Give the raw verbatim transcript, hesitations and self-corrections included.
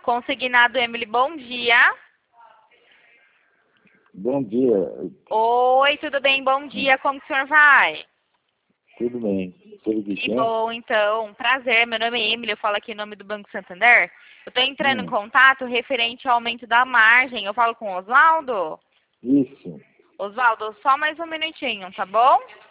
Consignado Emily, bom dia. Bom dia, Oi, tudo bem? Bom dia, como que o senhor vai? tudo bem? Tudo de Que quem? bom, então. Prazer, meu nome é Emily, eu falo aqui em nome do Banco Santander. Eu estou entrando em Hum, contato referente ao aumento da margem. Eu falo com o Oswaldo? isso, Oswaldo, só mais um minutinho, tá bom?